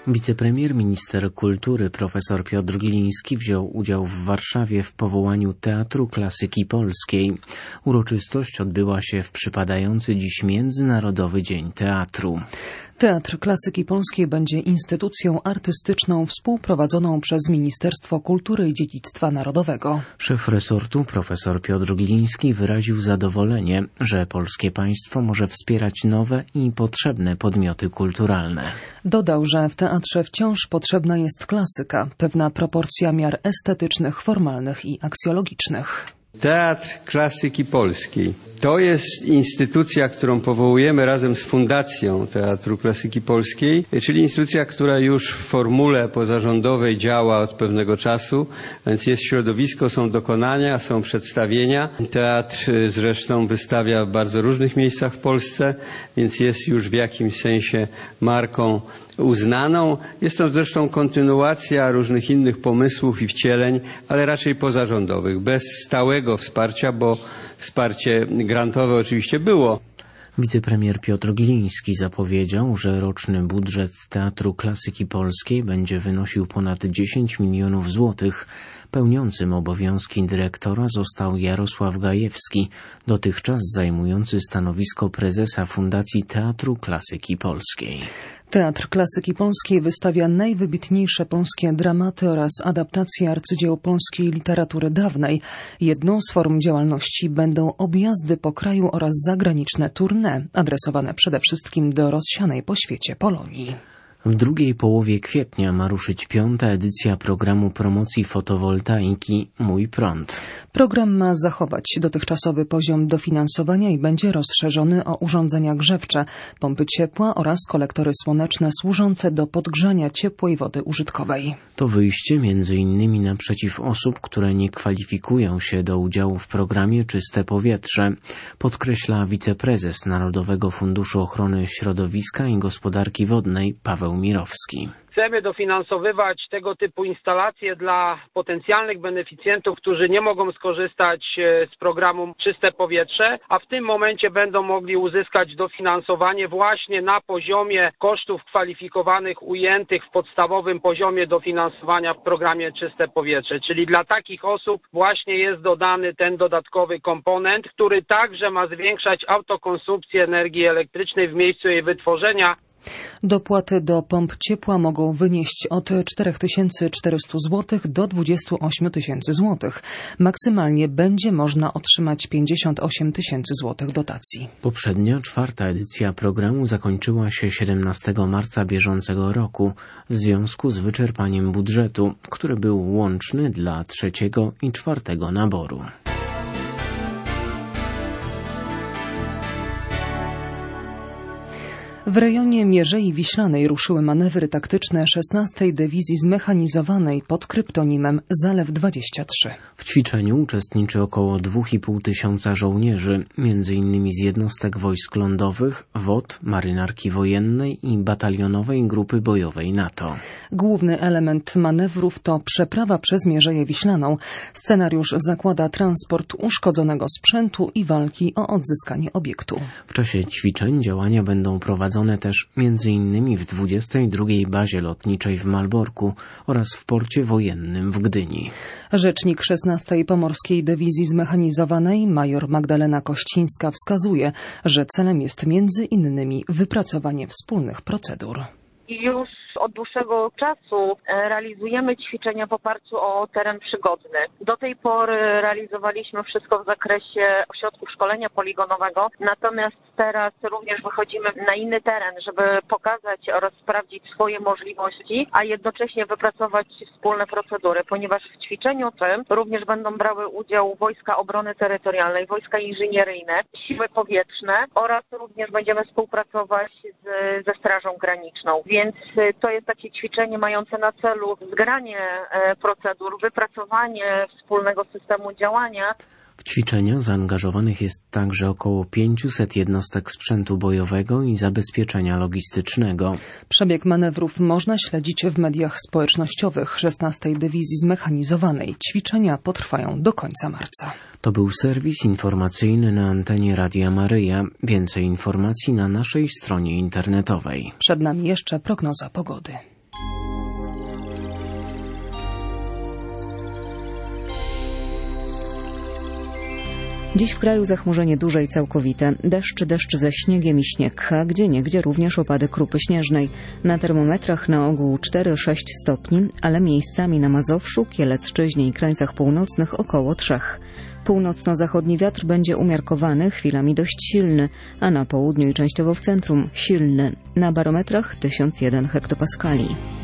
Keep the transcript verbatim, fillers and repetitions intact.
Wicepremier, minister kultury profesor Piotr Gliński wziął udział w Warszawie w powołaniu Teatru Klasyki Polskiej. Uroczystość odbyła się w przypadający dziś Międzynarodowy Dzień Teatru. Teatr Klasyki Polskiej będzie instytucją artystyczną współprowadzoną przez Ministerstwo Kultury i Dziedzictwa Narodowego. Szef resortu profesor Piotr Gliński wyraził zadowolenie, że polskie państwo może wspierać nowe i potrzebne podmioty kulturalne. Dodał, że w teatrze wciąż potrzebna jest klasyka, pewna proporcja miar estetycznych, formalnych i aksjologicznych. Teatr Klasyki Polskiej to jest instytucja, którą powołujemy razem z Fundacją Teatru Klasyki Polskiej, czyli instytucja, która już w formule pozarządowej działa od pewnego czasu, więc jest środowisko, są dokonania, są przedstawienia. Teatr zresztą wystawia w bardzo różnych miejscach w Polsce, więc jest już w jakimś sensie marką uznaną. Jest to zresztą kontynuacja różnych innych pomysłów i wcieleń, ale raczej pozarządowych, bez stałego wsparcia, bo wsparcie grantowe oczywiście było. Wicepremier Piotr Gliński zapowiedział, że roczny budżet Teatru Klasyki Polskiej będzie wynosił ponad dziesięć milionów złotych. Pełniącym obowiązki dyrektora został Jarosław Gajewski, dotychczas zajmujący stanowisko prezesa Fundacji Teatru Klasyki Polskiej. Teatr Klasyki Polskiej wystawia najwybitniejsze polskie dramaty oraz adaptacje arcydzieł polskiej literatury dawnej. Jedną z form działalności będą objazdy po kraju oraz zagraniczne tournée, adresowane przede wszystkim do rozsianej po świecie Polonii. W drugiej połowie kwietnia ma ruszyć piąta edycja programu promocji fotowoltaiki Mój Prąd. Program ma zachować dotychczasowy poziom dofinansowania i będzie rozszerzony o urządzenia grzewcze, pompy ciepła oraz kolektory słoneczne służące do podgrzania ciepłej wody użytkowej. To wyjście między innymi naprzeciw osób, które nie kwalifikują się do udziału w programie Czyste Powietrze, podkreśla wiceprezes Narodowego Funduszu Ochrony Środowiska i Gospodarki Wodnej Paweł Mirowski. Chcemy dofinansowywać tego typu instalacje dla potencjalnych beneficjentów, którzy nie mogą skorzystać z programu Czyste Powietrze, a w tym momencie będą mogli uzyskać dofinansowanie właśnie na poziomie kosztów kwalifikowanych ujętych w podstawowym poziomie dofinansowania w programie Czyste Powietrze. Czyli dla takich osób właśnie jest dodany ten dodatkowy komponent, który także ma zwiększać autokonsumpcję energii elektrycznej w miejscu jej wytworzenia. Dopłaty do pomp ciepła mogą wynieść od cztery tysiące czterysta złotych do dwadzieścia osiem tysięcy złotych. Maksymalnie będzie można otrzymać pięćdziesiąt osiem tysięcy złotych dotacji. Poprzednia, czwarta edycja programu zakończyła się siedemnastego marca bieżącego roku w związku z wyczerpaniem budżetu, który był łączny dla trzeciego i czwartego naboru. W rejonie Mierzei Wiślanej ruszyły manewry taktyczne szesnastej Dywizji Zmechanizowanej pod kryptonimem Zalew dwadzieścia trzy. W ćwiczeniu uczestniczy około dwa i pół tysiąca żołnierzy, między innymi z jednostek wojsk lądowych, W O D, Marynarki Wojennej i Batalionowej Grupy Bojowej NATO. Główny element manewrów to przeprawa przez Mierzeję Wiślaną. Scenariusz zakłada transport uszkodzonego sprzętu i walki o odzyskanie obiektu. W czasie ćwiczeń działania będą prowadzone też między innymi w dwudziestej drugiej bazie lotniczej w Malborku oraz w porcie wojennym w Gdyni. Rzecznik szesnastej Pomorskiej Dywizji Zmechanizowanej major Magdalena Kościńska wskazuje, że celem jest między innymi wypracowanie wspólnych procedur. Już od dłuższego czasu realizujemy ćwiczenia w oparciu o teren przygodny. Do tej pory realizowaliśmy wszystko w zakresie ośrodków szkolenia poligonowego, natomiast teraz również wychodzimy na inny teren, żeby pokazać oraz sprawdzić swoje możliwości, a jednocześnie wypracować wspólne procedury, ponieważ w ćwiczeniu tym również będą brały udział Wojska Obrony Terytorialnej, Wojska Inżynieryjne, Siły Powietrzne oraz również będziemy współpracować z, ze Strażą Graniczną. Więc to jest takie ćwiczenie mające na celu zgranie procedur, wypracowanie wspólnego systemu działania. W ćwiczenia zaangażowanych jest także około pięćset jednostek sprzętu bojowego i zabezpieczenia logistycznego. Przebieg manewrów można śledzić w mediach społecznościowych szesnastej Dywizji Zmechanizowanej. Ćwiczenia potrwają do końca marca. To był serwis informacyjny na antenie Radia Maryja. Więcej informacji na naszej stronie internetowej. Przed nami jeszcze prognoza pogody. Dziś w kraju zachmurzenie duże i całkowite. Deszcz, deszcz ze śniegiem i śnieg, a gdzieniegdzie również opady krupy śnieżnej. Na termometrach na ogół cztery sześć stopni, ale miejscami na Mazowszu, Kielecczyźnie i krańcach północnych około trzech. Północno-zachodni wiatr będzie umiarkowany, chwilami dość silny, a na południu i częściowo w centrum silny. Na barometrach tysiąc jeden hektopaskali.